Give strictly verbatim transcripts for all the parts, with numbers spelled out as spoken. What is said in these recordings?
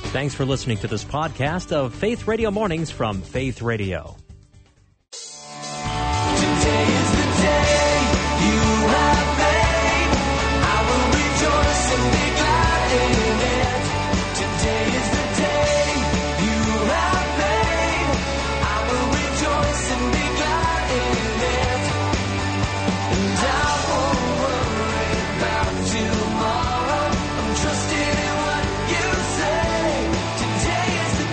Thanks for listening to this podcast of Faith Radio Mornings from Faith Radio. Today is the day you have made. I will rejoice and be glad in it. Today is the day you have made. I will rejoice and be glad in it. And I won't worry about tomorrow. I'm trusting in what you say. Today is the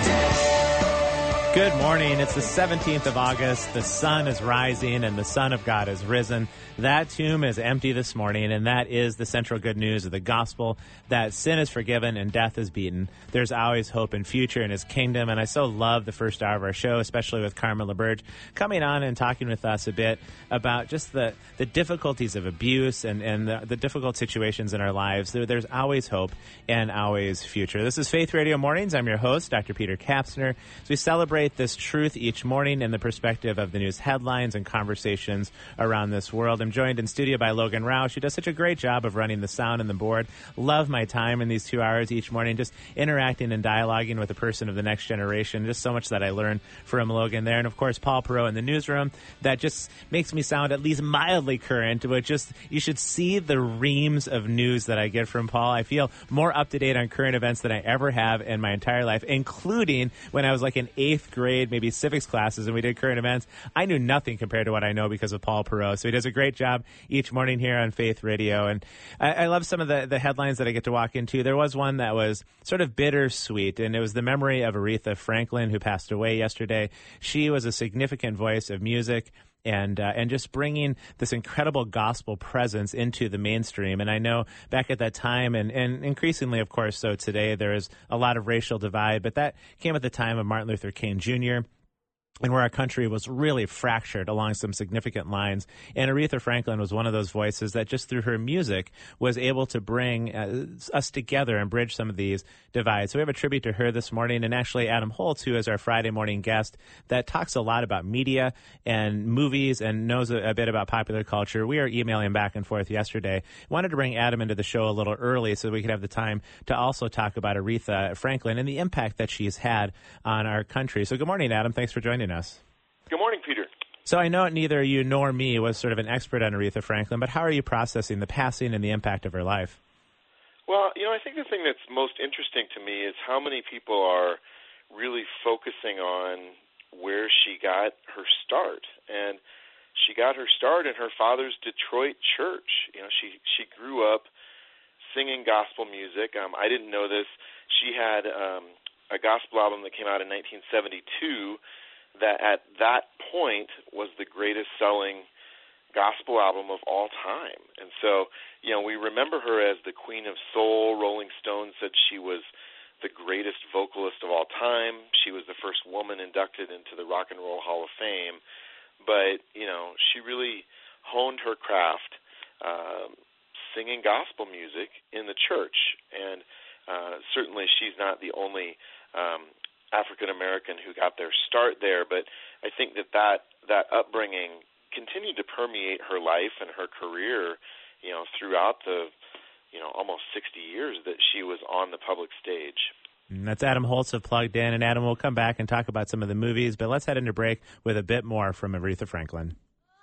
day. Good morning. It's the seventeenth of August. The sun is rising and the Son of God is risen. That tomb is empty this morning, and that is the central good news of the gospel, that sin is forgiven and death is beaten. There's always hope and future in his kingdom, and I so love the first hour of our show, especially with Carmen LaBerge coming on and talking with us a bit about just the, the difficulties of abuse and, and the, the difficult situations in our lives. There, there's always hope and always future. This is Faith Radio Mornings. I'm your host, Doctor Peter Kapsner. As we celebrate this truth each morning in the perspective of the news headlines and conversations around this world. I'm joined in studio by Logan Roush, who does such a great job of running the sound and the board. Love my time in these two hours each morning, just interacting and dialoguing with a person of the next generation. Just so much that I learn from Logan there. And, of course, Paul Perot in the newsroom. That just makes me sound at least mildly current, but just you should see the reams of news that I get from Paul. I feel more up-to-date on current events than I ever have in my entire life, including when I was like in eighth grade, maybe civics classes, and we did current events. I knew nothing compared to what I know because of Paul Perot. So he does a great job each morning here on Faith Radio. And I, I love some of the, the headlines that I get to walk into. There was one that was sort of bittersweet, and it was the memory of Aretha Franklin, who passed away yesterday. She was a significant voice of music and uh, and just bringing this incredible gospel presence into the mainstream. And I know back at that time, and, and increasingly, of course, so today, there is a lot of racial divide, but that came at the time of Martin Luther King Junior, and where our country was really fractured along some significant lines. And Aretha Franklin was one of those voices that just through her music was able to bring uh, us together and bridge some of these divides. So we have a tribute to her this morning, and actually Adam Holtz, who is our Friday morning guest, that talks a lot about media and movies and knows a, a bit about popular culture. We are emailing back and forth yesterday. Wanted to bring Adam into the show a little early so we could have the time to also talk about Aretha Franklin and the impact that she's had on our country. So good morning, Adam. Thanks for joining us. Good morning, Peter. So I know neither you nor me was sort of an expert on Aretha Franklin, but how are you processing the passing and the impact of her life? Well, you know, I think the thing that's most interesting to me is how many people are really focusing on where she got her start. And she got her start in her father's Detroit church. You know, she, she grew up singing gospel music. Um, I didn't know this. She had um, a gospel album that came out in nineteen seventy-two that at that point was the greatest selling gospel album of all time. And so, you know, we remember her as the Queen of Soul. Rolling Stone said she was the greatest vocalist of all time. She was the first woman inducted into the Rock and Roll Hall of Fame. But, you know, she really honed her craft um, singing gospel music in the church. And uh, certainly she's not the only um African-American who got their start there, but I think that, that that upbringing continued to permeate her life and her career, you know, throughout the, you know, almost sixty years that she was on the public stage. And that's Adam Holtz of Plugged In, and Adam, we'll come back and talk about some of the movies, but let's head into break with a bit more from Aretha Franklin.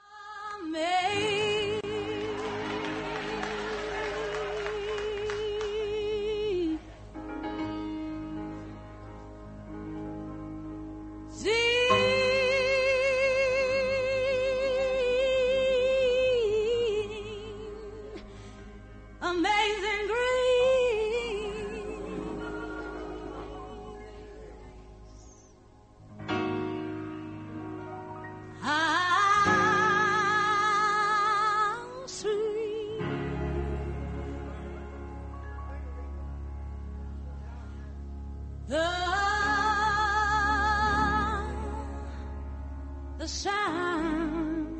Amen. Amazing grace, how sweet the the sound.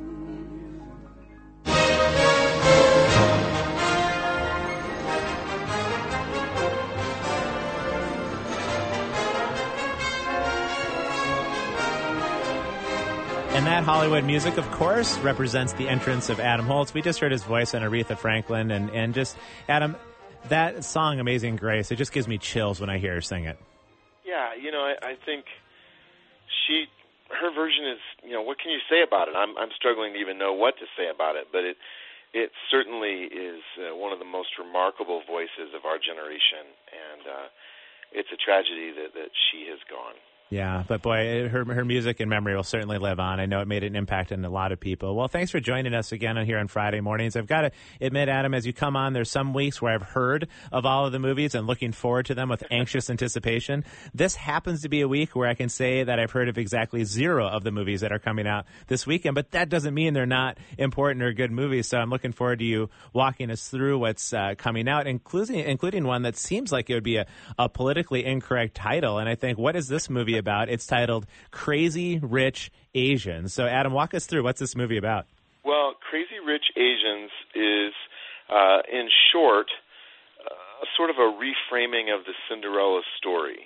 And that Hollywood music, of course, represents the entrance of Adam Holtz. We just heard his voice on Aretha Franklin. And, and just, Adam, that song, Amazing Grace, it just gives me chills when I hear her sing it. Yeah, you know, I, I think she, her version is, you know, what can you say about it? I'm, I'm struggling to even know what to say about it, but it, it certainly is uh, one of the most remarkable voices of our generation, and uh, it's a tragedy that, that she has gone. Yeah, but boy, her her music and memory will certainly live on. I know it made an impact on a lot of people. Well, thanks for joining us again on here on Friday mornings. I've got to admit, Adam, as you come on, there's some weeks where I've heard of all of the movies and looking forward to them with anxious anticipation. This happens to be a week where I can say that I've heard of exactly zero of the movies that are coming out this weekend, but that doesn't mean they're not important or good movies. So I'm looking forward to you walking us through what's uh, coming out, including including one that seems like it would be a, a politically incorrect title. And I think, what is this movie about? It's titled Crazy Rich Asians. So, Adam, walk us through. What's this movie about? Well, Crazy Rich Asians is, uh, in short, uh, sort of a reframing of the Cinderella story.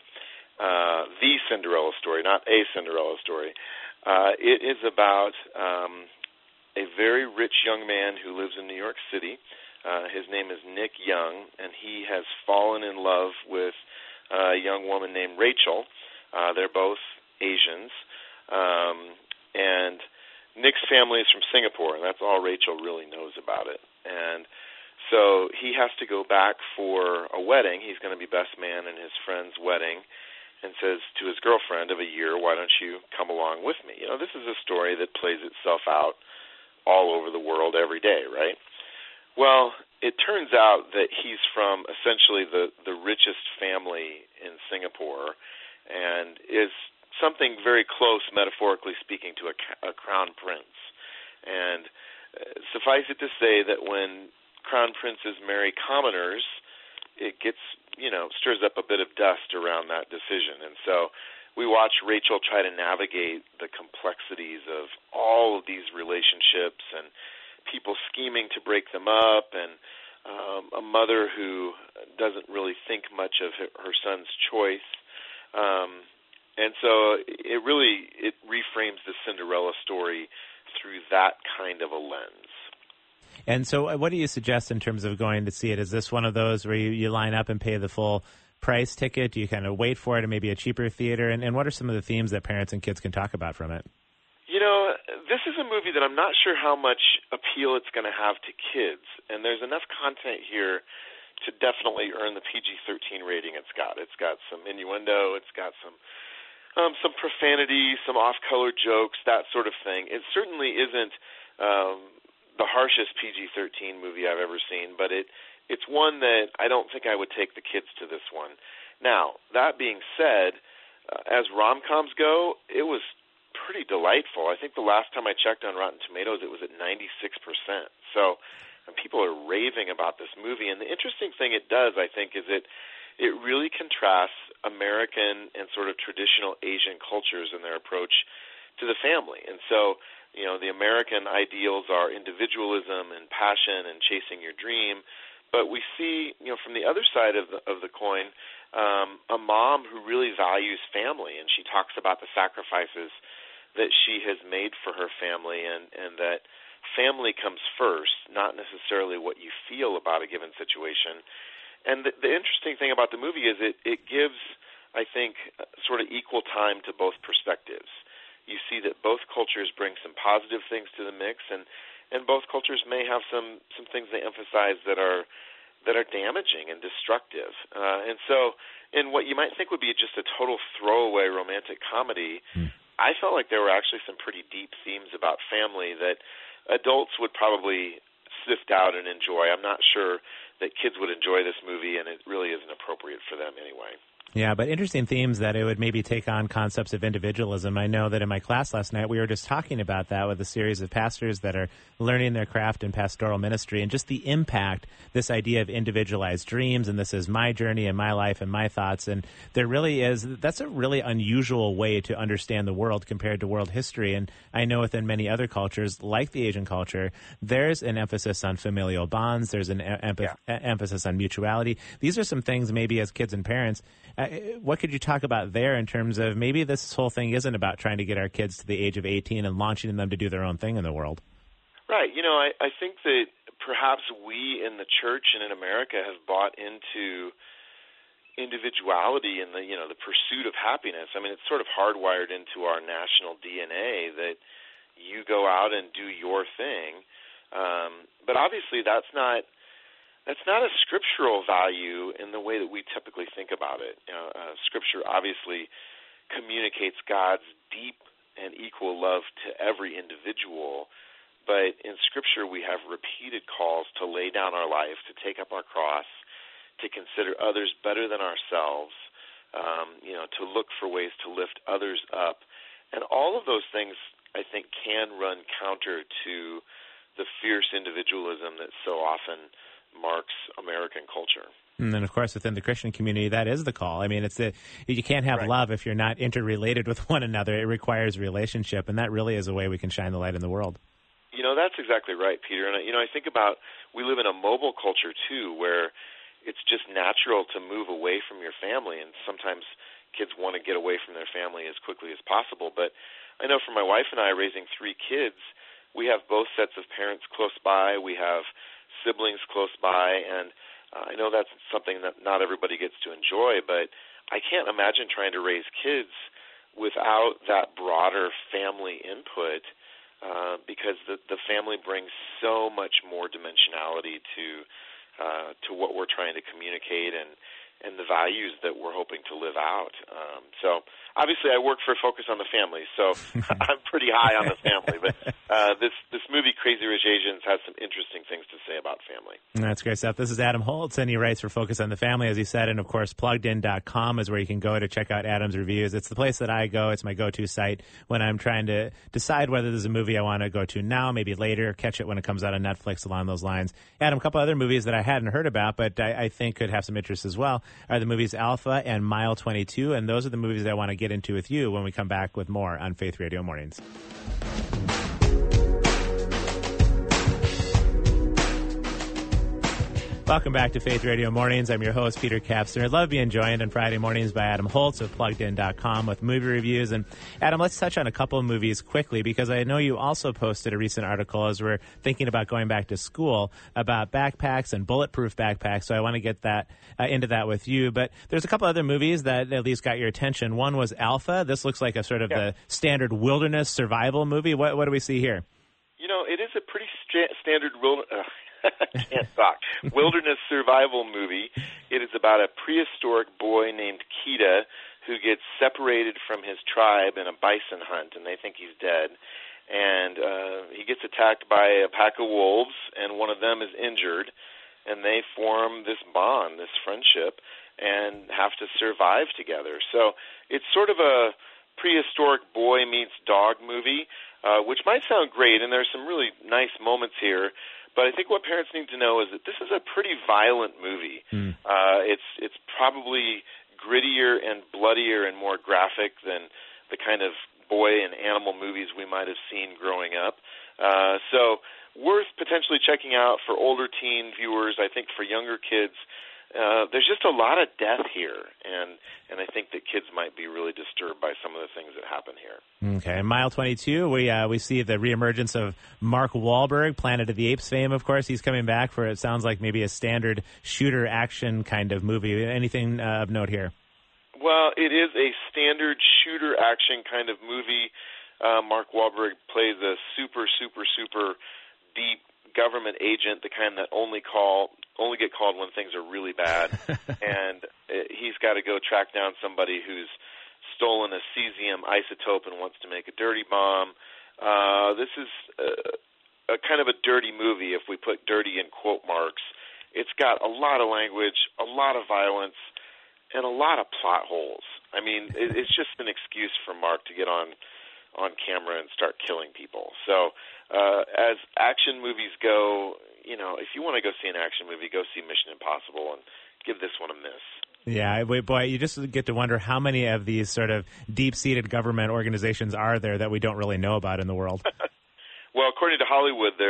Uh, the Cinderella story, not a Cinderella story. Uh, it is about um, a very rich young man who lives in New York City. Uh, his name is Nick Young, and he has fallen in love with a young woman named Rachel. Uh, they're both Asians, um, and Nick's family is from Singapore, and that's all Rachel really knows about it. And so he has to go back for a wedding. He's going to be best man in his friend's wedding, and says to his girlfriend of a year, why don't you come along with me? You know, this is a story that plays itself out all over the world every day, right? Well, it turns out that he's from essentially the, the richest family in Singapore, and is something very close, metaphorically speaking, to a, a crown prince. And uh, suffice it to say that when crown princes marry commoners, it gets, you know, stirs up a bit of dust around that decision. And so we watch Rachel try to navigate the complexities of all of these relationships and people scheming to break them up, and um, a mother who doesn't really think much of her, her son's choice. Um, and so it really, it reframes the Cinderella story through that kind of a lens. And so what do you suggest in terms of going to see it? Is this one of those where you, you line up and pay the full price ticket? Do you kind of wait for it in maybe a cheaper theater? And, and what are some of the themes that parents and kids can talk about from it? You know, this is a movie that I'm not sure how much appeal it's going to have to kids. And there's enough content here to definitely earn the P G thirteen rating it's got. It's got some innuendo, it's got some um, some profanity, some off-color jokes, that sort of thing. It certainly isn't um, the harshest P G thirteen movie I've ever seen, but it it's one that I don't think I would take the kids to this one. Now, that being said, uh, as rom-coms go, it was pretty delightful. I think the last time I checked on Rotten Tomatoes, it was at ninety-six percent. So and people are raving about this movie. And the interesting thing it does, I think, is it it really contrasts American and sort of traditional Asian cultures in their approach to the family. And so, you know, the American ideals are individualism and passion and chasing your dream. But we see, you know, from the other side of the, of the coin, um, a mom who really values family, and she talks about the sacrifices that she has made for her family, and, and that family comes first, not necessarily what you feel about a given situation. And the, the interesting thing about the movie is it, it gives, I think, sort of equal time to both perspectives. You see that both cultures bring some positive things to the mix, and, and both cultures may have some, some things they emphasize that are that are damaging and destructive. Uh, and so in what you might think would be just a total throwaway romantic comedy, mm. I felt like there were actually some pretty deep themes about family that adults would probably sift out and enjoy. I'm not sure that kids would enjoy this movie, and it really isn't appropriate for them anyway. Yeah, but interesting themes that it would maybe take on concepts of individualism. I know that in my class last night, we were just talking about that with a series of pastors that are learning their craft in pastoral ministry, and just the impact, this idea of individualized dreams, and this is my journey and my life and my thoughts. And there really is, that's a really unusual way to understand the world compared to world history. And I know within many other cultures, like the Asian culture, there's an emphasis on familial bonds. There's an em- yeah. emphasis on mutuality. These are some things maybe as kids and parents, Uh, what could you talk about there in terms of maybe this whole thing isn't about trying to get our kids to the age of eighteen and launching them to do their own thing in the world? Right. You know, I, I think that perhaps we in the church and in America have bought into individuality and the, you know, the pursuit of happiness. I mean, it's sort of hardwired into our national D N A that you go out and do your thing. Um, but obviously that's not that's not a scriptural value in the way that we typically think about it. You know, uh, Scripture obviously communicates God's deep and equal love to every individual. But in Scripture, we have repeated calls to lay down our life, to take up our cross, to consider others better than ourselves, um, you know, to look for ways to lift others up. And all of those things, I think, can run counter to the fierce individualism that so often marks American culture. And then, of course, within the Christian community, that is the call. I mean, it's the, you can't have Right. love if you're not interrelated with one another. It requires relationship, and that really is a way we can shine the light in the world. You know, that's exactly right, Peter. And, you know, I think about, we live in a mobile culture, too, where it's just natural to move away from your family. And sometimes kids want to get away from their family as quickly as possible. But I know for my wife and I, raising three kids, we have both sets of parents close by. We have siblings close by. And uh, I know that's something that not everybody gets to enjoy. But I can't imagine trying to raise kids without that broader family input. Uh, because the, the family brings so much more dimensionality to uh, to what we're trying to communicate and, and the values that we're hoping to live out. Um, so obviously I work for Focus on the Family, so I'm pretty high on the family. But uh, this, this movie, Crazy Rich Asians, has some interesting things to say about family. That's great stuff. This is Adam Holtz, and he writes for Focus on the Family, as he said. And, of course, plugged in dot com is where you can go to check out Adam's reviews. It's the place that I go. It's my go-to site when I'm trying to decide whether there's a movie I want to go to now, maybe later, catch it when it comes out on Netflix, along those lines. Adam, a couple other movies that I hadn't heard about, but I, I think could have some interest as well, are the movies Alpha and Mile twenty-two, and those are the movies that I want to get into with you when we come back with more on Faith Radio Mornings. Welcome back to Faith Radio Mornings. I'm your host, Peter Kapster. I'd love being joined on Friday mornings by Adam Holtz of plugged in dot com with movie reviews. And Adam, let's touch on a couple of movies quickly, because I know you also posted a recent article as we're thinking about going back to school about backpacks and bulletproof backpacks. So I want to get that uh, into that with you. But there's a couple other movies that at least got your attention. One was Alpha. This looks like a sort of Yeah. the standard wilderness survival movie. What, what do we see here? You know, it is a pretty sta- standard wil- uh, can't talk. wilderness survival movie. It is about a prehistoric boy named Kida who gets separated from his tribe in a bison hunt, and they think he's dead. And uh, he gets attacked by a pack of wolves, and one of them is injured, and they form this bond, this friendship, and have to survive together. So it's sort of a prehistoric boy meets dog movie, uh, which might sound great, and there's some really nice moments here. But I think what parents need to know is that this is a pretty violent movie. Mm. Uh, it's it's probably grittier and bloodier and more graphic than the kind of boy and animal movies we might have seen growing up. Uh, so worth potentially checking out for older teen viewers. I think for younger kids, uh, there's just a lot of death here, and and I think that kids might be really disturbed by some of the things that happen here. Okay, Mile twenty-two, we uh, we see the reemergence of Mark Wahlberg, Planet of the Apes fame, of course. He's coming back for, it sounds like, maybe a standard shooter action kind of movie. Anything uh, of note here? Well, it is a standard shooter action kind of movie. Uh, Mark Wahlberg plays a super, super, super deep government agent, the kind that only call only get called when things are really bad. And uh, he's got to go track down somebody who's stolen a cesium isotope and wants to make a dirty bomb. Uh, this is a, a kind of a dirty movie, if we put dirty in quote marks. It's got a lot of language, a lot of violence, and a lot of plot holes. I mean, it, it's just an excuse for Mark to get on on camera and start killing people. So uh, as action movies go, you know, if you want to go see an action movie, go see Mission Impossible and give this one a miss. Yeah, boy, you just get to wonder how many of these sort of deep-seated government organizations are there that we don't really know about in the world. Well, according to Hollywood, there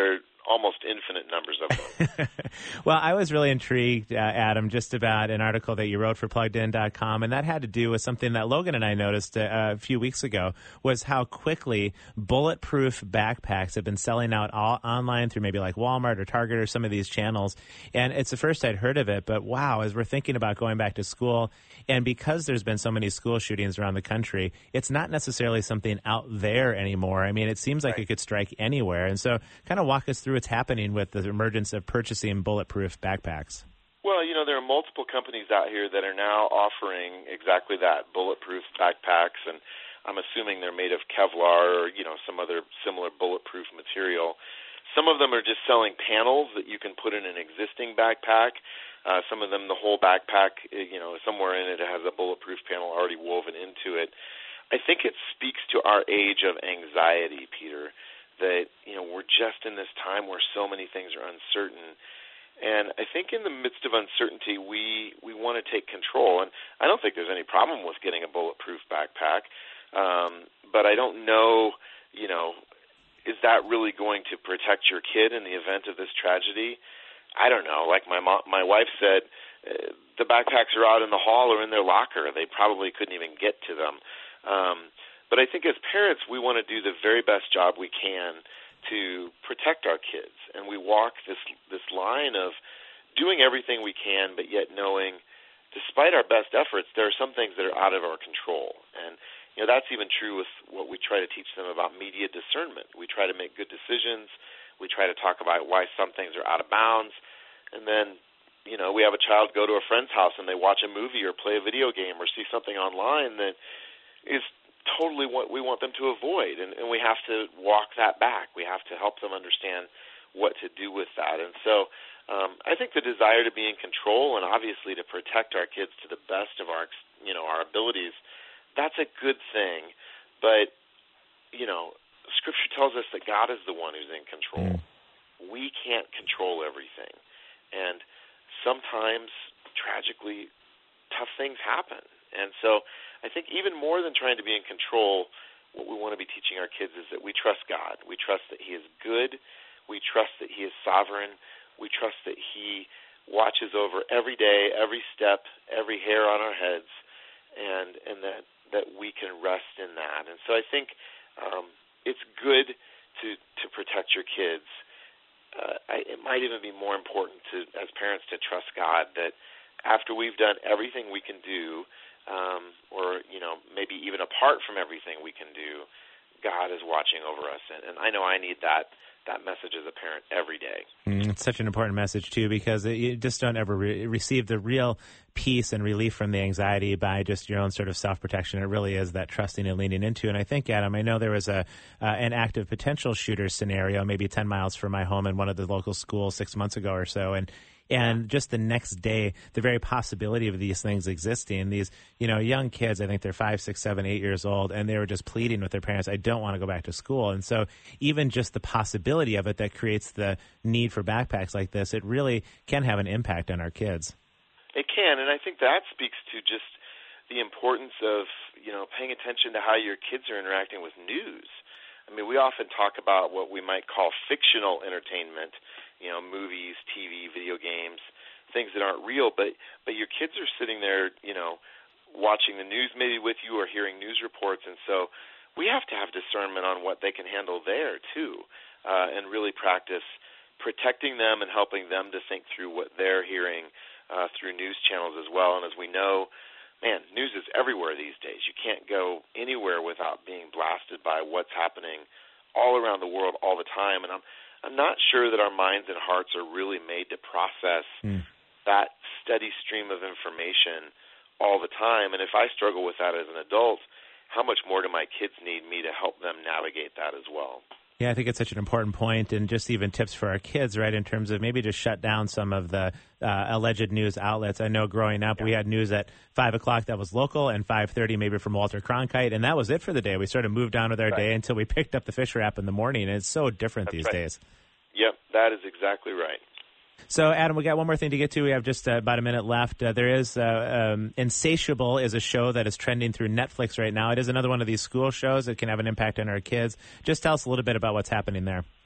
almost infinite numbers of them. Well, I was really intrigued, uh, Adam, just about an article that you wrote for plugged in dot com, and that had to do with something that Logan and I noticed a, a few weeks ago, was how quickly bulletproof backpacks have been selling out all online through maybe like Walmart or Target or some of these channels. And it's the first I'd heard of it, but wow, as we're thinking about going back to school, and because there's been so many school shootings around the country, it's not necessarily something out there anymore. I mean, it seems like Right. it could strike anywhere. And so kind of walk us through what's happening with the emergence of purchasing bulletproof backpacks. Well, you know, there are multiple companies out here that are now offering exactly that, bulletproof backpacks, and I'm assuming they're made of Kevlar or, you know, some other similar bulletproof material. Some of them are just selling panels that you can put in an existing backpack. Uh, some of them, the whole backpack, you know, somewhere in it has a bulletproof panel already woven into it. I think it speaks to our age of anxiety, Peter, that, you know, we're just in this time where so many things are uncertain. And I think in the midst of uncertainty, we, we want to take control. And I don't think there's any problem with getting a bulletproof backpack. Um, but I don't know, you know, is that really going to protect your kid in the event of this tragedy? I don't know. Like my mom, my wife said, uh, the backpacks are out in the hall or in their locker. They probably couldn't even get to them. Um, but I think as parents, we want to do the very best job we can to protect our kids. And we walk this this line of doing everything we can, but yet knowing, despite our best efforts, there are some things that are out of our control. And, you know, that's even true with what we try to teach them about media discernment. We try to make good decisions. We try to talk about why some things are out of bounds. And then, you know, we have a child go to a friend's house and they watch a movie or play a video game or see something online that is totally what we want them to avoid, and, and we have to walk that back. We have to help them understand what to do with that. And so um, I think the desire to be in control and obviously to protect our kids to the best of our, you know, our abilities, that's a good thing. But, you know, Scripture tells us that God is the one who's in control. Mm. We can't control everything. And sometimes, tragically, tough things happen. And so I think even more than trying to be in control, what we want to be teaching our kids is that we trust God. We trust that He is good. We trust that He is sovereign. We trust that He watches over every day, every step, every hair on our heads, and and that, that we can rest in that. And so I think um, it's good to, to protect your kids. Uh, I, it might even be more important to, as parents, to trust God that after we've done everything we can do, Um, or, you know, maybe even apart from everything we can do, God is watching over us. And, and I know I need that that message as a parent every day. Mm, it's such an important message, too, because it, you just don't ever re- receive the real peace and relief from the anxiety by just your own sort of self-protection. It really is that trusting and leaning into. And I think, Adam, I know there was a uh, an active potential shooter scenario maybe ten miles from my home in one of the local schools six months ago or so. And And just the next day, the very possibility of these things existing, these, you know, young kids, I think they're five, six, seven, eight years old, and they were just pleading with their parents, I don't want to go back to school. And so even just the possibility of it that creates the need for backpacks like this, it really can have an impact on our kids. It can, and I think that speaks to just the importance of, you know, paying attention to how your kids are interacting with news. I mean, we often talk about what we might call fictional entertainment, you know, movies, T V, video games, things that aren't real, but but your kids are sitting there, you know, watching the news maybe with you or hearing news reports, and so we have to have discernment on what they can handle there, too, uh, and really practice protecting them and helping them to think through what they're hearing uh, through news channels as well. And as we know, man, news is everywhere these days. You can't go anywhere without being blasted by what's happening all around the world all the time, and I'm I'm not sure that our minds and hearts are really made to process mm. that steady stream of information all the time. And if I struggle with that as an adult, how much more do my kids need me to help them navigate that as well? Yeah, I think it's such an important point, and just even tips for our kids, right, in terms of maybe just shut down some of the uh, alleged news outlets. I know growing up, yeah. we had news at five o'clock that was local and five thirty maybe from Walter Cronkite, and that was it for the day. We sort of moved on with our right. day until we picked up the Fish Wrap in the morning, and it's so different That's these right. days. Yep, that is exactly right. So, Adam, we got one more thing to get to. We have just uh, about a minute left. Uh, there is uh, um, Insatiable is a show that is trending through Netflix right now. It is another one of these school shows that can have an impact on our kids. Just tell us a little bit about what's happening there.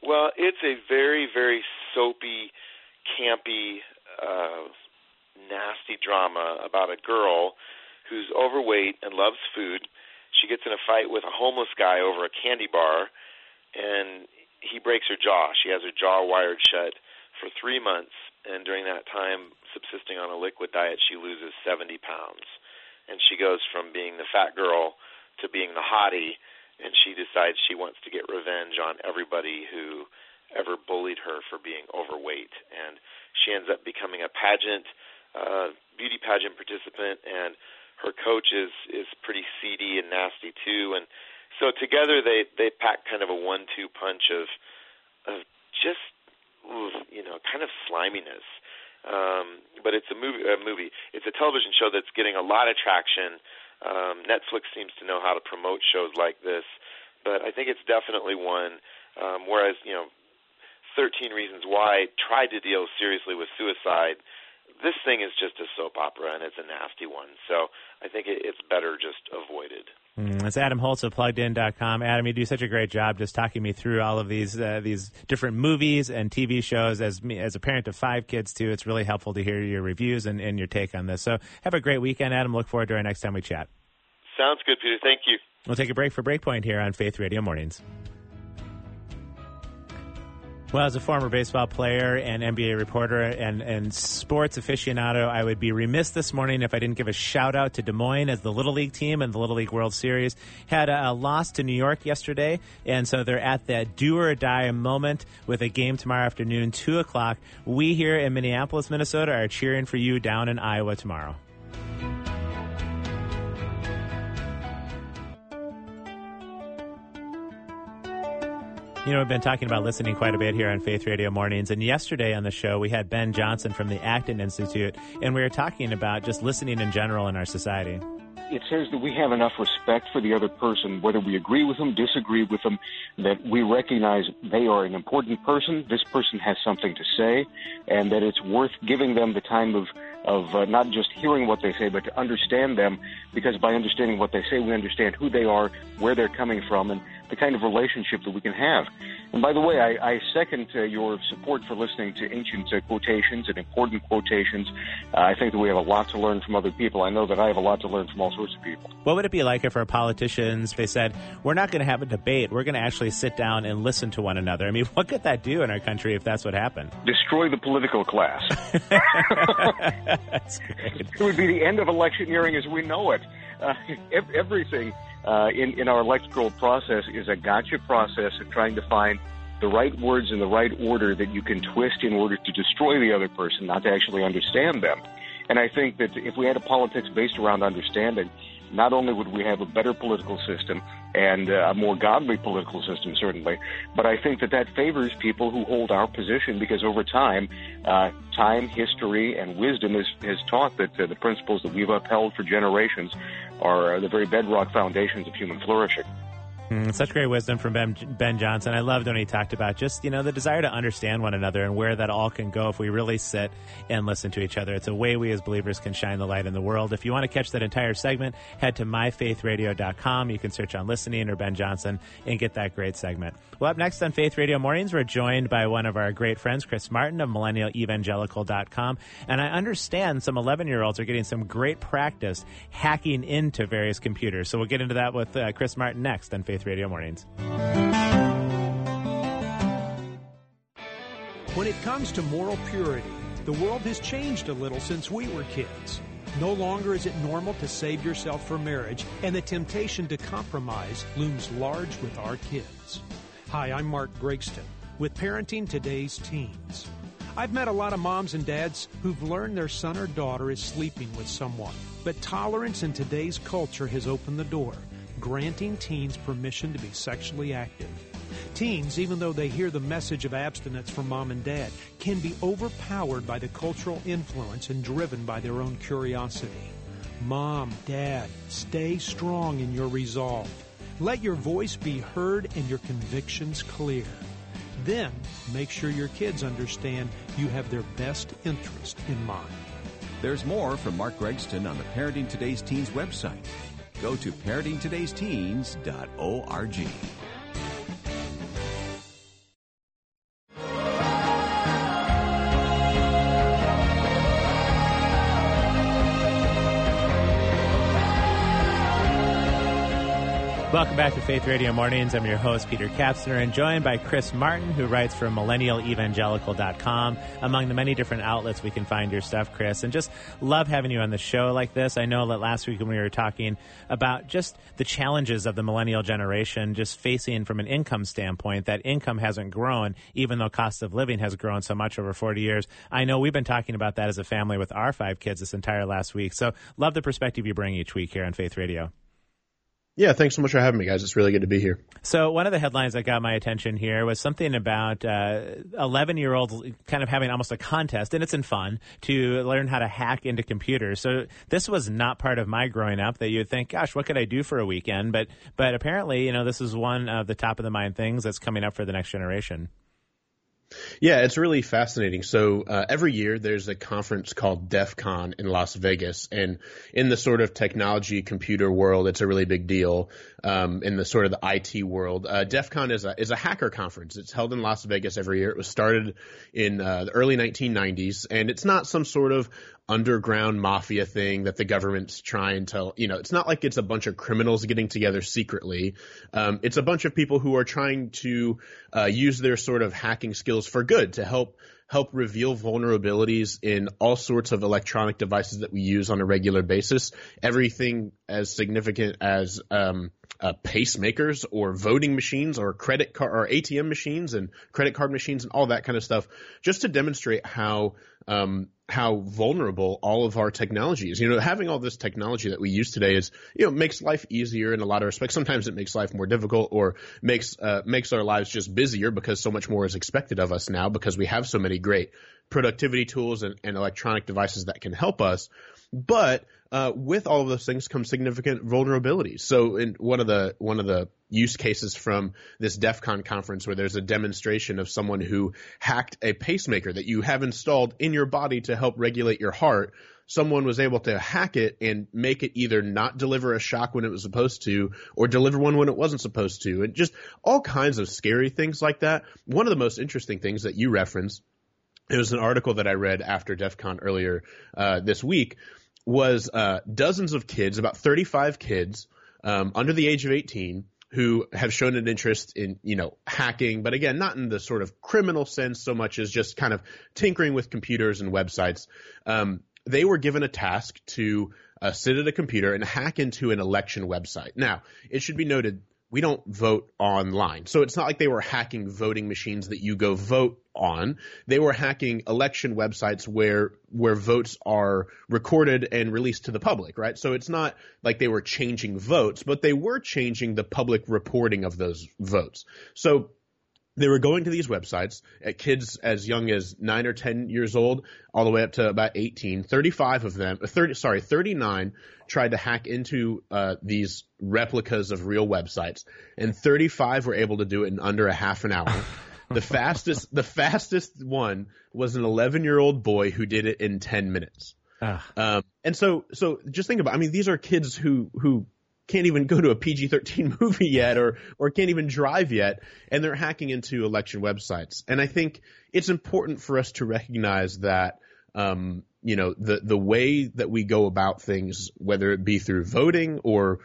Well, it's a very, very soapy, campy, uh, nasty drama about a girl who's overweight and loves food. She gets in a fight with a homeless guy over a candy bar, and he breaks her jaw. She has her jaw wired shut for three months, and during that time, subsisting on a liquid diet, she loses seventy pounds. And she goes from being the fat girl to being the hottie, and she decides she wants to get revenge on everybody who ever bullied her for being overweight. And she ends up becoming a pageant, uh, beauty pageant participant, and her coach is, is pretty seedy and nasty too. And so together they, they pack kind of a one two punch of of just, you know, kind of sliminess. Um, but it's a movie, a movie. It's a television show that's getting a lot of traction. Um, Netflix seems to know how to promote shows like this, but I think it's definitely one. Um, whereas, you know, thirteen Reasons Why tried to deal seriously with suicide. This thing is just a soap opera, and it's a nasty one. So I think it, it's better just avoided. Mm, it's Adam Holtz of plugged in dot com. Adam, you do such a great job just talking me through all of these uh, these different movies and T V shows. As me, as a parent of five kids, too, it's really helpful to hear your reviews and, and your take on this. So have a great weekend, Adam. Look forward to our next time we chat. Sounds good, Peter. Thank you. We'll take a break for Breakpoint here on Faith Radio Mornings. Well, as a former baseball player and N B A reporter and, and sports aficionado, I would be remiss this morning if I didn't give a shout-out to Des Moines, as the Little League team in the Little League World Series had a, a loss to New York yesterday, and so they're at that do-or-die moment with a game tomorrow afternoon, two o'clock. We here in Minneapolis, Minnesota, are cheering for you down in Iowa tomorrow. You know, we've been talking about listening quite a bit here on Faith Radio Mornings, and yesterday on the show we had Ben Johnson from the Acton Institute, and we were talking about just listening in general in our society. It says that we have enough respect for the other person, whether we agree with them, disagree with them, that we recognize they are an important person, this person has something to say, and that it's worth giving them the time of of uh, not just hearing what they say, but to understand them, because by understanding what they say, we understand who they are, where they're coming from, and the kind of relationship that we can have. And by the way, I, I second uh, your support for listening to ancient uh, quotations and important quotations. Uh, I think that we have a lot to learn from other people. I know that I have a lot to learn from all sorts of people. What would it be like if our politicians, they said, we're not going to have a debate, we're going to actually sit down and listen to one another? I mean, what could that do in our country if that's what happened? Destroy the political class. That's great. It would be the end of electioneering as we know it. Uh, everything uh, in, in our electoral process is a gotcha process of trying to find the right words in the right order that you can twist in order to destroy the other person, not to actually understand them. And I think that if we had a politics based around understanding, not only would we have a better political system and uh, a more godly political system, certainly, but I think that that favors people who hold our position, because over time, uh, time, history, and wisdom has, has taught that uh, the principles that we've upheld for generations are uh, the very bedrock foundations of human flourishing. Mm, such great wisdom from Ben, Ben Johnson. I loved when he talked about just, you know, the desire to understand one another and where that all can go if we really sit and listen to each other. It's a way we as believers can shine the light in the world. If you want to catch that entire segment, head to my faith radio dot com. You can search on Listening or Ben Johnson and get that great segment. Well, up next on Faith Radio Mornings, we're joined by one of our great friends, Chris Martin of millennial evangelical dot com. And I understand some eleven-year-olds are getting some great practice hacking into various computers. So we'll get into that with uh, Chris Martin next on Faith Radio Mornings. When it comes to moral purity, the world has changed a little since we were kids. No longer is it normal to save yourself for marriage, and the temptation to compromise looms large with our kids. Hi, I'm Mark Gregston with Parenting Today's Teens. I've met a lot of moms and dads who've learned their son or daughter is sleeping with someone, but tolerance in today's culture has opened the door, granting teens permission to be sexually active. Teens, even though they hear the message of abstinence from mom and dad, can be overpowered by the cultural influence and driven by their own curiosity. Mom, Dad, stay strong in your resolve. Let your voice be heard and your convictions clear. Then, make sure your kids understand you have their best interest in mind. There's more from Mark Gregston on the Parenting Today's Teens website. Go to parenting todays teens dot org. Welcome back to Faith Radio Mornings. I'm your host, Peter Kapsner, and joined by Chris Martin, who writes for millennial evangelical dot com, among the many different outlets we can find your stuff, Chris. And just love having you on the show like this. I know that last week when we were talking about just the challenges of the millennial generation, just facing from an income standpoint, that income hasn't grown, even though cost of living has grown so much over forty years. I know we've been talking about that as a family with our five kids this entire last week. So love the perspective you bring each week here on Faith Radio. Yeah, thanks so much for having me, guys. It's really good to be here. So one of the headlines that got my attention here was something about uh, eleven-year-olds kind of having almost a contest, and it's in fun, to learn how to hack into computers. So this was not part of my growing up, that you would think, gosh, what could I do for a weekend? But but apparently, you know, this is one of the top-of-the-mind things that's coming up for the next generation. Yeah, it's really fascinating. So uh, every year there's a conference called DEF CON in Las Vegas. And in the sort of technology computer world, it's a really big deal. Um, in the sort of the I T world, uh, DEF CON is a, is a hacker conference. It's held in Las Vegas every year. It was started in uh, the early nineteen nineties. And it's not some sort of underground mafia thing that the government's trying to, you know, it's not like it's a bunch of criminals getting together secretly. Um, it's a bunch of people who are trying to uh, use their sort of hacking skills for good to help help reveal vulnerabilities in all sorts of electronic devices that we use on a regular basis. Everything as significant as um, uh, pacemakers or voting machines or credit card or A T M machines and credit card machines and all that kind of stuff, just to demonstrate how um, how vulnerable all of our technology is. You know, having all this technology that we use today is, you know, makes life easier in a lot of respects. Sometimes it makes life more difficult or makes uh, makes our lives just busier because so much more is expected of us now because we have so many great productivity tools and, and electronic devices that can help us. But uh, with all of those things come significant vulnerabilities. So in one of the one of the use cases from this DEF CON conference where there's a demonstration of someone who hacked a pacemaker that you have installed in your body to help regulate your heart, someone was able to hack it and make it either not deliver a shock when it was supposed to or deliver one when it wasn't supposed to, and just all kinds of scary things like that. One of the most interesting things that you referenced, it was an article that I read after DEF CON earlier uh, this week, was uh, dozens of kids, about thirty-five kids um, under the age of eighteen, who have shown an interest in, you know, hacking, but again, not in the sort of criminal sense so much as just kind of tinkering with computers and websites. Um, they were given a task to uh, sit at a computer and hack into an election website. Now, it should be noted, we don't vote online. So it's not like they were hacking voting machines that you go vote on. They were hacking election websites where where votes are recorded and released to the public, right? So it's not like they were changing votes, but they were changing the public reporting of those votes. So they were going to these websites at kids as young as nine or ten years old, all the way up to about eighteen. thirty-five of them, thirty, sorry, thirty-nine tried to hack into uh, these replicas of real websites, and thirty-five were able to do it in under a half an hour. The fastest, the fastest one was an eleven-year-old boy who did it in ten minutes. Um, and so, so just think about, I mean, these are kids who who. can't even go to a P G thirteen movie yet or or can't even drive yet, and they're hacking into election websites. And I think it's important for us to recognize that, um, you know, the, the way that we go about things, whether it be through voting or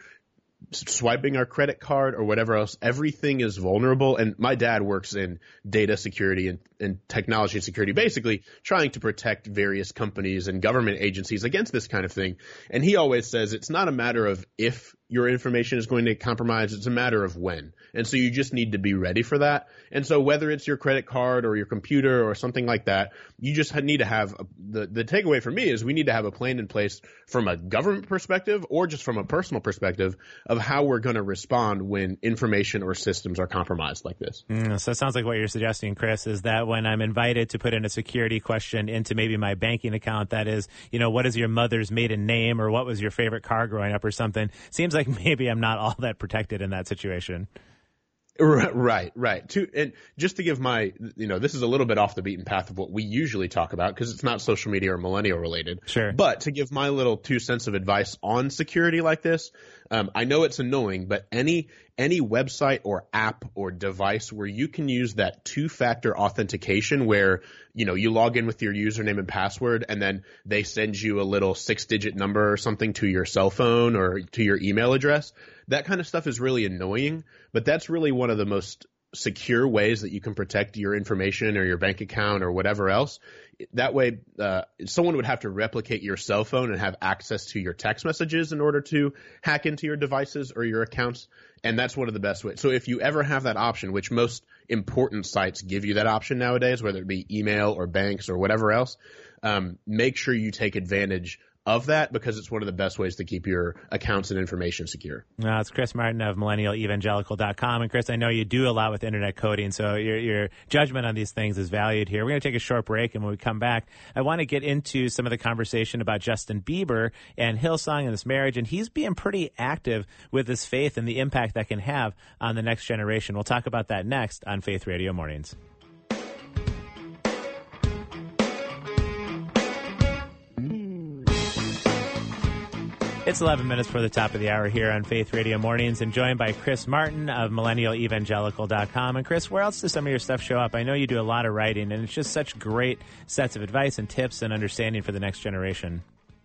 swiping our credit card or whatever else, everything is vulnerable. And my dad works in data security and, and technology security, basically trying to protect various companies and government agencies against this kind of thing. And he always says it's not a matter of if your information is going to get compromised, it's a matter of when. And so you just need to be ready for that. And so whether it's your credit card or your computer or something like that, you just need to have a, the, the takeaway for me is we need to have a plan in place from a government perspective or just from a personal perspective of how we're going to respond when information or systems are compromised like this. Mm, so it sounds like what you're suggesting, Chris, is that when I'm invited to put in a security question into maybe my banking account, that is, you know, what is your mother's maiden name or what was your favorite car growing up or something, seems like maybe I'm not all that protected in that situation. Right, right. To, and just to give my, you know, this is a little bit off the beaten path of what we usually talk about because it's not social media or millennial related. Sure. But to give my little two cents of advice on security like this, um, I know it's annoying, but any any website or app or device where you can use that two-factor authentication where, you know, you log in with your username and password and then they send you a little six-digit number or something to your cell phone or to your email address. That kind of stuff is really annoying, but that's really one of the most secure ways that you can protect your information or your bank account or whatever else. That way, uh, someone would have to replicate your cell phone and have access to your text messages in order to hack into your devices or your accounts. And that's one of the best ways. So if you ever have that option, which most important sites give you that option nowadays, whether it be email or banks or whatever else, um, make sure you take advantage of that because it's one of the best ways to keep your accounts and information secure. Uh, it's Chris Martin of millennial evangelical dot com. And Chris, I know you do a lot with internet coding, so your, your judgment on these things is valued here. We're going to take a short break, and when we come back, I want to get into some of the conversation about Justin Bieber and Hillsong and this marriage, and he's being pretty active with his faith and the impact that can have on the next generation. We'll talk about that next on Faith Radio Mornings. It's eleven minutes for the top of the hour here on Faith Radio Mornings, and joined by Chris Martin of millennial evangelical dot com. And Chris, where else does some of your stuff show up? I know you do a lot of writing, and it's just such great sets of advice and tips and understanding for the next generation.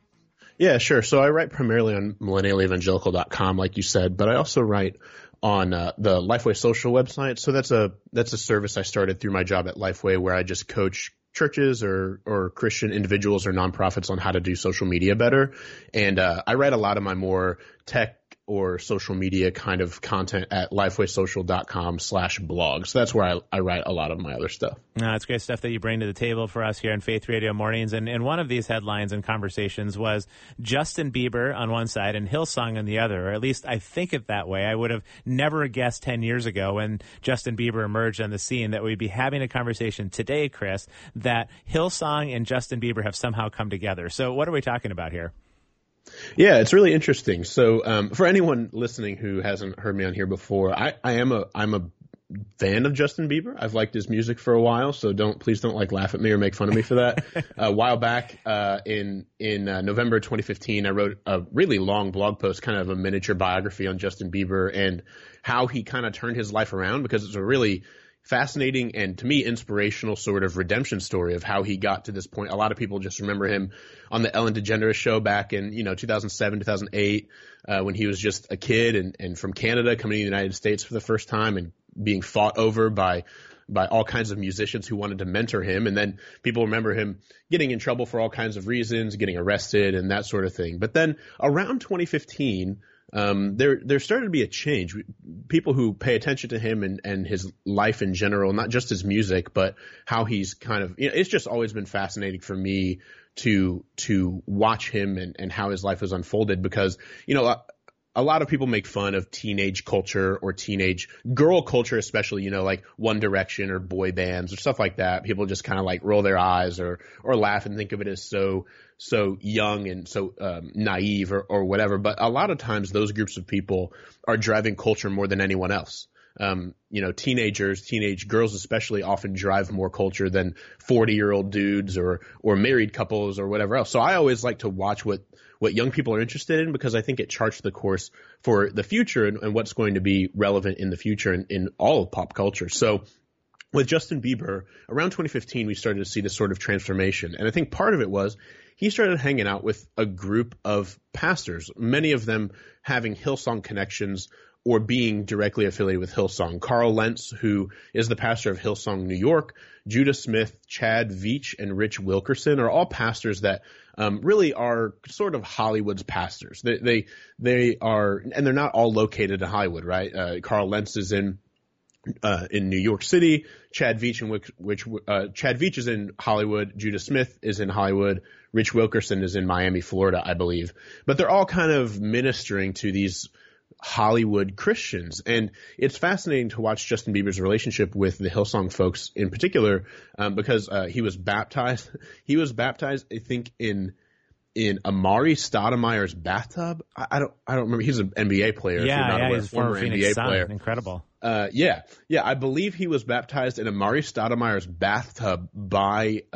Yeah, sure. So I write primarily on millennial evangelical dot com, like you said, but I also write on uh, the Lifeway Social website. So that's a that's a service I started through my job at Lifeway where I just coach churches or, or Christian individuals or nonprofits on how to do social media better. And uh, I write a lot of my more tech or social media kind of content at lifeway social dot com slash blog. So that's where I, I write a lot of my other stuff. No, it's great stuff that you bring to the table for us here on Faith Radio Mornings. And, and one of these headlines and conversations was Justin Bieber on one side and Hillsong on the other, or at least I think it that way. I would have never guessed ten years ago when Justin Bieber emerged on the scene that we'd be having a conversation today, Chris, that Hillsong and Justin Bieber have somehow come together. So what are we talking about here? Yeah, it's really interesting. So um, for anyone listening who hasn't heard me on here before, I, I am a I'm a fan of Justin Bieber. I've liked his music for a while, so don't please don't like laugh at me or make fun of me for that. A while back uh, in in uh, November twenty fifteen, I wrote a really long blog post, kind of a miniature biography on Justin Bieber and how he kind of turned his life around, because it's a really fascinating and, to me, inspirational sort of redemption story of how he got to this point. A lot of people just remember him on the Ellen DeGeneres show back in, you know, two thousand seven, two thousand eight, uh, when he was just a kid and, and from Canada coming to the United States for the first time and being fought over by by all kinds of musicians who wanted to mentor him. And then people remember him getting in trouble for all kinds of reasons, getting arrested and that sort of thing. But then around twenty fifteen, Um, there, there started to be a change. People who pay attention to him and, and his life in general, not just his music, but how he's kind of, you know, it's just always been fascinating for me to, to watch him and, and how his life was unfolded, because, you know, a, a lot of people make fun of teenage culture or teenage girl culture, especially, you know, like One Direction or boy bands or stuff like that. People just kind of like roll their eyes or, or laugh and think of it as so, so young and so um, naive or, or whatever. But a lot of times those groups of people are driving culture more than anyone else. Um, you know, teenagers, teenage girls especially often drive more culture than forty-year-old dudes or or married couples or whatever else. So I always like to watch what, what young people are interested in, because I think it charts the course for the future and, and what's going to be relevant in the future in, in all of pop culture. So with Justin Bieber, around twenty fifteen, we started to see this sort of transformation. And I think part of it was he started hanging out with a group of pastors, many of them having Hillsong connections or being directly affiliated with Hillsong. Carl Lentz, who is the pastor of Hillsong New York, Judah Smith, Chad Veach, and Rich Wilkerson are all pastors that um, really are sort of Hollywood's pastors. They, they they are, and they're not all located in Hollywood, right? Uh, Carl Lentz is in uh, in New York City. Chad Veach and which, which uh, Chad Veach is in Hollywood. Judah Smith is in Hollywood. Rich Wilkerson is in Miami, Florida, I believe. But they're all kind of ministering to these Hollywood Christians. And it's fascinating to watch Justin Bieber's relationship with the Hillsong folks in particular, um, because uh, he was baptized. He was baptized, I think, in in Amari Stoudemire's bathtub. I, I don't I don't remember. He's an N B A player. Yeah, if you're not yeah, aware, he's former former Phoenix N B A Sun. player. Incredible. Uh, yeah, yeah. I believe he was baptized in Amari Stoudemire's bathtub by uh,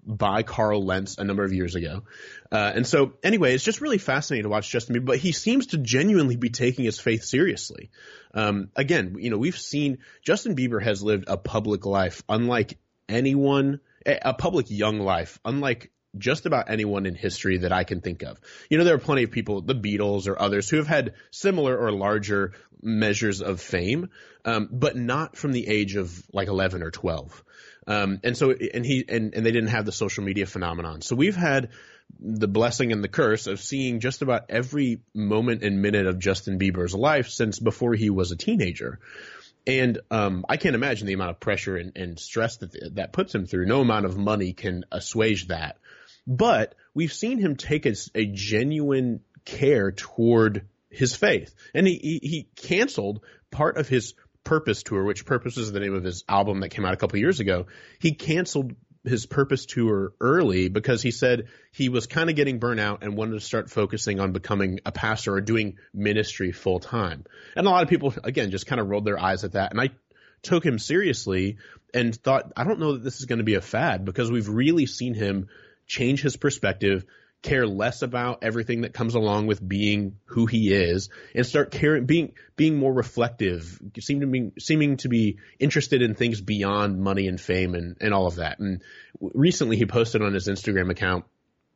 by Carl Lentz a number of years ago. Uh, and so anyway, it's just really fascinating to watch Justin Bieber, but he seems to genuinely be taking his faith seriously. Um, again, you know, we've seen Justin Bieber has lived a public life unlike anyone, a public young life, unlike just about anyone in history that I can think of. You know, there are plenty of people, the Beatles or others, who have had similar or larger measures of fame, um, but not from the age of like eleven or twelve. Um, and so, and he, and, and they didn't have the social media phenomenon. So we've had the blessing and the curse of seeing just about every moment and minute of Justin Bieber's life since before he was a teenager. And um, I can't imagine the amount of pressure and, and stress that that puts him through. No amount of money can assuage that. But we've seen him take a, a genuine care toward his faith. And he, he, he canceled part of his Purpose Tour, which Purpose is the name of his album that came out a couple years ago. He canceled his Purpose Tour early because he said he was kind of getting burnt out and wanted to start focusing on becoming a pastor or doing ministry full time. And a lot of people, again, just kind of rolled their eyes at that. And I took him seriously and thought, I don't know that this is going to be a fad, because we've really seen him change his perspective, care less about everything that comes along with being who he is, and start caring, being being more reflective, seem to be, seeming to be interested in things beyond money and fame and, and all of that. And recently he posted on his Instagram account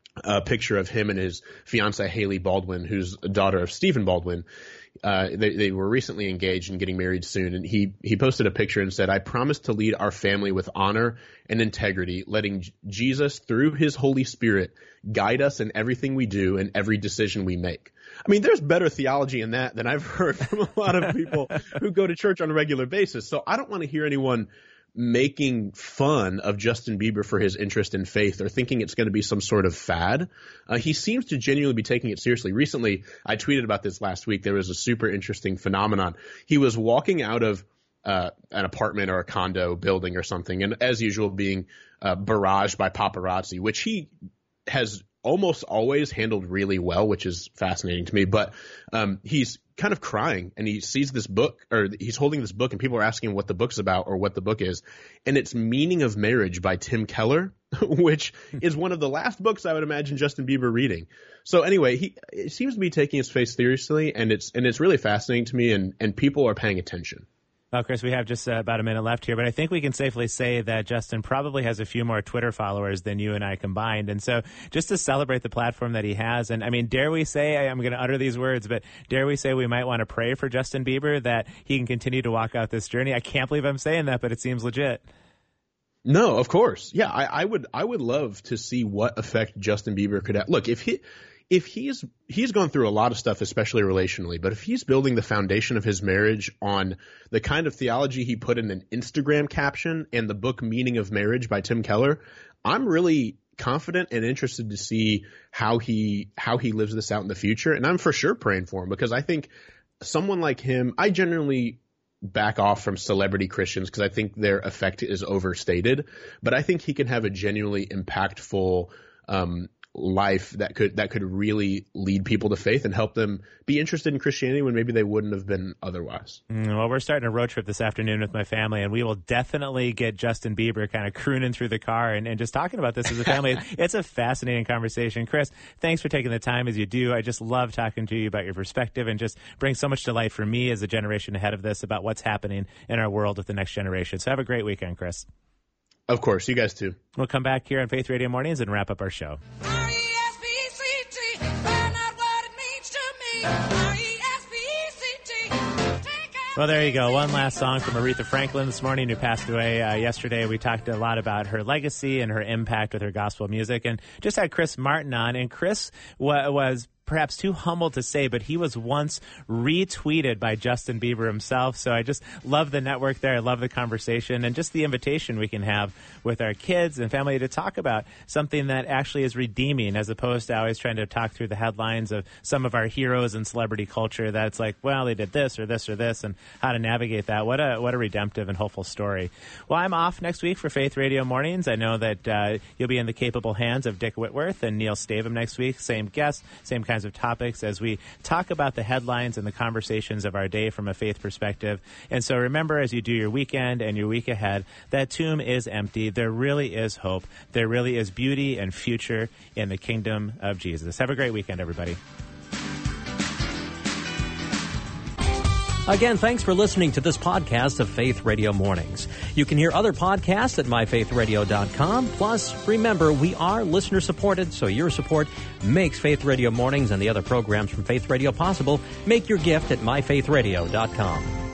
a picture of him and his fiancée, Haley Baldwin, who's a daughter of Stephen Baldwin. Uh, they, they were recently engaged and getting married soon. And he, he posted a picture and said, "I promise to lead our family with honor and integrity, letting J- Jesus through his Holy Spirit guide us in everything we do and every decision we make." I mean, there's better theology in that than I've heard from a lot of people who go to church on a regular basis. So I don't want to hear anyone making fun of Justin Bieber for his interest in faith or thinking it's going to be some sort of fad. Uh, he seems to genuinely be taking it seriously. Recently, I tweeted about this last week. There was a super interesting phenomenon. He was walking out of uh, an apartment or a condo building or something, and as usual, being uh, barraged by paparazzi, which he has almost always handled really well, which is fascinating to me. But um, he's kind of crying, and he sees this book, or he's holding this book, and people are asking him what the book's about or what the book is. And it's Meaning of Marriage by Tim Keller, which is one of the last books I would imagine Justin Bieber reading. So anyway, he it seems to be taking his faith seriously, and it's and it's really fascinating to me, and, and people are paying attention. Well, Chris, we have just uh, about a minute left here, but I think we can safely say that Justin probably has a few more Twitter followers than you and I combined. And so just to celebrate the platform that he has, and I mean, dare we say, I, I'm going to utter these words, but dare we say we might want to pray for Justin Bieber that he can continue to walk out this journey? I can't believe I'm saying that, but it seems legit. No, of course. Yeah, I, I would I would love to see what effect Justin Bieber could have. Look, if he if he's he's gone through a lot of stuff, especially relationally, but if he's building the foundation of his marriage on the kind of theology he put in an Instagram caption and the book Meaning of Marriage by Tim Keller, I'm really confident and interested to see how he how he lives this out in the future. And I'm for sure praying for him, because I think someone like him, I generally back off from celebrity Christians because I think their effect is overstated, but I think he can have a genuinely impactful um life that could that could really lead people to faith and help them be interested in Christianity when maybe they wouldn't have been otherwise. Mm, well, we're starting a road trip this afternoon with my family, and we will definitely get Justin Bieber kind of crooning through the car and, and just talking about this as a family. It's a fascinating conversation. Chris, thanks for taking the time as you do. I just love talking to you about your perspective, and just brings so much to light for me as a generation ahead of this about what's happening in our world with the next generation. So have a great weekend, Chris. Of course. You guys too. We'll come back here on Faith Radio Mornings and wrap up our show. R E S P E C T, find out what it means to me. R E S P E C T. Well, there you go. One last song from Aretha Franklin this morning, who passed away uh, yesterday. We talked a lot about her legacy and her impact with her gospel music, and just had Chris Martin on. And Chris wa- was perhaps too humble to say, but he was once retweeted by Justin Bieber himself. So I just love the network there. I love the conversation and just the invitation we can have with our kids and family to talk about something that actually is redeeming, as opposed to always trying to talk through the headlines of some of our heroes in celebrity culture. That's like, well, they did this or this or this, and how to navigate that. What a what a redemptive and hopeful story. Well, I'm off next week for Faith Radio Mornings. I know that uh, you'll be in the capable hands of Dick Whitworth and Neil Stavum next week. Same guest, same kind kinds of topics as we talk about the headlines and the conversations of our day from a faith perspective. And so remember, as you do your weekend and your week ahead, that tomb is empty. There really is hope. There really is beauty and future in the kingdom of Jesus. Have a great weekend, everybody. Again, thanks for listening to this podcast of Faith Radio Mornings. You can hear other podcasts at my faith radio dot com. Plus, remember, we are listener-supported, so your support makes Faith Radio Mornings and the other programs from Faith Radio possible. Make your gift at my faith radio dot com.